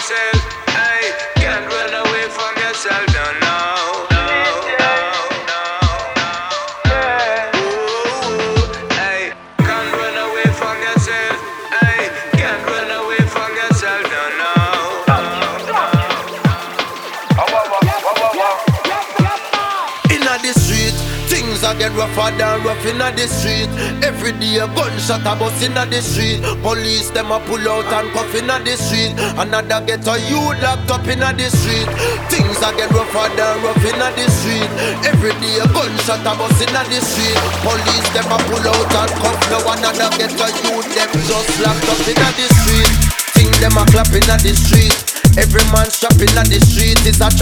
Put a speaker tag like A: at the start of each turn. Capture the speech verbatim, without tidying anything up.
A: yourself. Hey, can't run away from yourself. No, no, no, no, no, no. Ooh, hey, can't run away from yourself. Hey, can't run away from yourself. No, no, no, no.
B: Inna the street, things are get rougher than rough inna the street. Every day a gunshot a bust inna the street. Police them a pull out and cuff inna the street. Another get a youth locked up inna the street. Things are get rougher than rough inna the street. Every day a gunshot a bust inna the street. Police them a pull out and cuff. Now another get a youth them just locked up inna the street. Things them a clap inna the street. Every man strapping inna the street is a